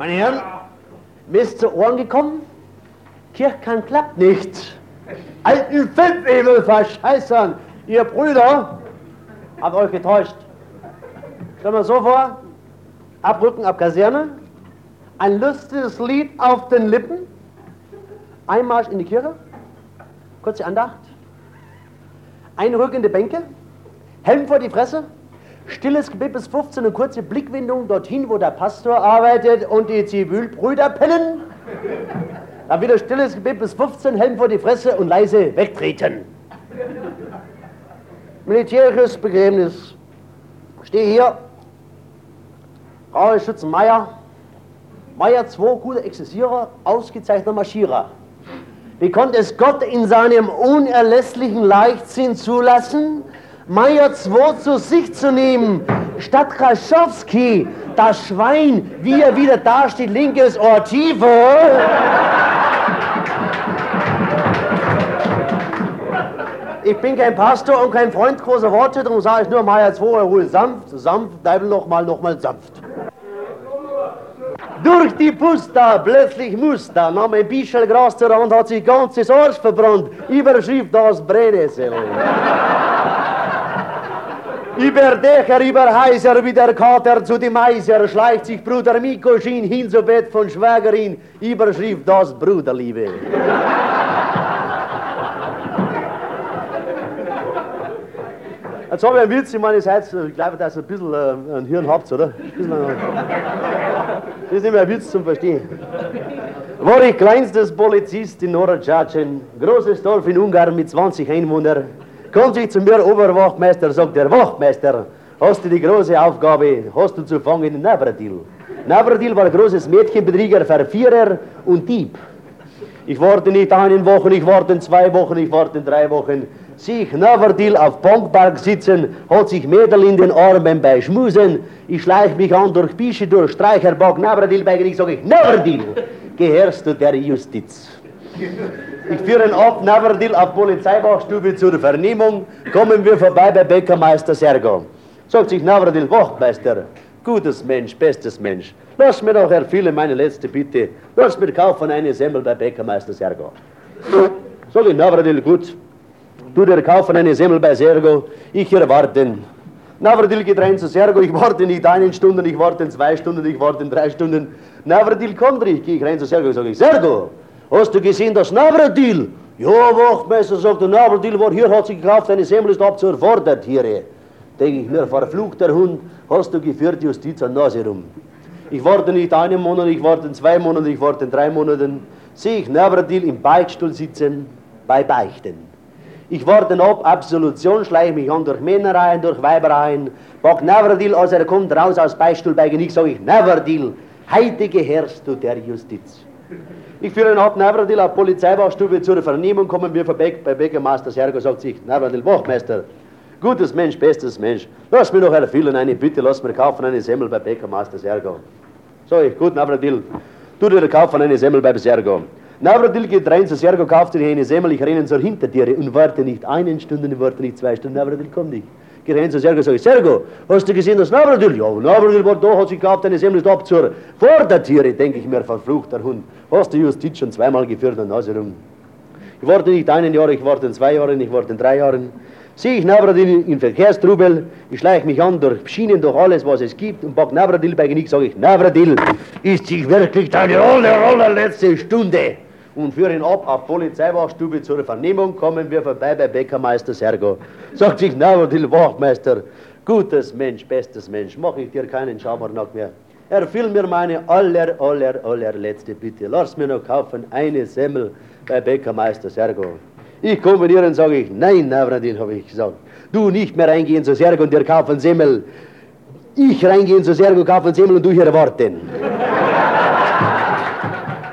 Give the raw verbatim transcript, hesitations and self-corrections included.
Meine Herren, mir ist zu Ohren gekommen, Kirchkern klappt nicht. Alten Feldwebel verscheißern, ihr Brüder, habt euch getäuscht. Stell mir so vor, abrücken ab Kaserne, ein lustiges Lied auf den Lippen, Einmarsch in die Kirche, kurze Andacht, einrückende Bänke, Helm vor die Fresse, stilles Gebet bis fünfzehn und kurze Blickwindung dorthin, wo der Pastor arbeitet und die Zivilbrüder pennen. Dann wieder stilles Gebet bis fünfzehn, Helm vor die Fresse und leise wegtreten. Militärisches Begräbnis. Stehe hier, Raue Schützen Meier, Meier zwei, guter Exzessierer, ausgezeichneter Marschierer. Wie konnte es Gott in seinem unerlässlichen Leichtsinn zulassen, Meier zwei zu sich zu nehmen, statt Kraschowski, das Schwein, wie er wieder dasteht, linkes Ohr tiefer. Ich bin kein Pastor und kein Freund großer Worte, darum sage ich nur, Meier zwei, ruhig sanft, sanft, bleiben noch mal, noch mal sanft. Durch die Pusta, plötzlich Muster, nahm ein Bischel Gras zur Hand, hat sich ganzes Arsch verbrannt, Überschrift das Brennnessel. Über Dächer, über Häuser, wie der Kater zu dem Meiser, schleicht sich Bruder Mikoschin hin zu Bett von Schwägerin, Überschrift das Bruderliebe. Jetzt habe ich einen Witz, ich meine, ihr seid, ich glaube, dass ihr ein bisschen äh, ein Hirn habt, oder? Ein bisschen, äh, das ist nicht mehr ein Witz zum Verstehen. War ich kleinstes Polizist in Nordtschatschen, großes Dorf in Ungarn mit zwanzig Einwohnern, kommt sich zu mir Oberwachtmeister, sagt der Wachtmeister, hast du die große Aufgabe, hast du zu fangen Navratil. Navratil war ein großes Mädchenbetrüger, Verführer und Dieb. Ich warte nicht eine Woche, ich warte zwei Wochen, ich warte drei Wochen. Sieh ich Navratil auf Bankpark sitzen, hat sich Mädel in den Armen bei Schmusen. Ich schleich mich an durch Bische, durch Streicherbock, Navratil bei Gericht, sag ich, Navratil, gehörst du der Justiz. Ich führe ihn ab, Navratil auf Polizeiwachstube zur Vernehmung, kommen wir vorbei bei Bäckermeister Sergo. Sagt sich Navratil, Wachtmeister, gutes Mensch, bestes Mensch, lass mir doch erfüllen meine letzte Bitte, lass mir kaufen eine Semmel bei Bäckermeister Sergo. Sag ich, Navratil, gut, du dir kaufen eine Semmel bei Sergo, ich hier warten. Navratil geht rein zu Sergo, ich warte nicht eine Stunde, ich warte zwei Stunden, ich warte drei Stunden. Navratil kommt nicht, gehe ich rein zu Sergo, sage ich, Sergo, hast du gesehen das Navratil? Ja, Wachtmeister, sagt der Navratil war hier, hat sich gekauft, eine Semmel ist ab zur Vordertiere. Denke ich mir, verfluchter Hund, hast du geführt Justiz an Nase rum. Ich warte nicht einen Monat, ich warte zwei Monate, ich warte drei Monate. Sehe ich Navratil im Beichtstuhl sitzen, bei Beichten. Ich warte ab, Absolution, schleiche mich an durch Männerreihen, durch Weiberreihen, pack Navratil, als er kommt, raus aus Beichtstuhl bei Genick, sage ich, Navratil, heute gehörst du der Justiz. Ich führe ihn ab, Navratil auf Polizeiwachstube zur Vernehmung, kommen wir vorbei bei Bäckermeister Sergo, sagt sich, Navratil, Wachtmeister, gutes Mensch, bestes Mensch, lass mir doch erfüllen eine Bitte, lass mir kaufen eine Semmel bei Bäckermeister Sergo. Sag ich, gut, Navratil, tu dir kaufen eine Semmel bei Sergo. Navratil geht rein zu Sergo, kauft sich eine Semmel, ich renne zur Hintertiere und warte nicht eine Stunde, ich warte nicht zwei Stunden, Navratil kommt nicht. Geht rein zu Sergo, sag ich, Sergo, hast du gesehen das Navratil? Ja, Navratil war da, hat sich gekauft, eine Semmel ist ab zur Vordertiere, denke ich mir, verfluchter Hund. Hast du Justiz schon zweimal geführt an Nase rum? Ich warte nicht einen Jahr, ich warte in zwei Jahren, ich warte in drei Jahren. Sehe ich Navratil in Verkehrstrubel, ich schleiche mich an durch Schienen, durch alles, was es gibt und pack Navratil bei Genick, sage ich, Navratil, ist sich wirklich deine aller, allerletzte Stunde. Und führe ihn ab auf Polizeiwachstube zur Vernehmung, kommen wir vorbei bei Bäckermeister Sergo. Sagt sich Navratil, Wachtmeister, gutes Mensch, bestes Mensch, mach ich dir keinen Schabernack mehr. Erfüll mir meine aller, aller, allerletzte Bitte. Lass mir noch kaufen eine Semmel bei Bäckermeister Sergo. Ich komme hier und sage ich, nein, Navratil, habe ich gesagt. Du nicht mehr reingehen zu Sergo und dir kaufen Semmel. Ich reingehen zu Sergo, kaufen Semmel und du hier warten.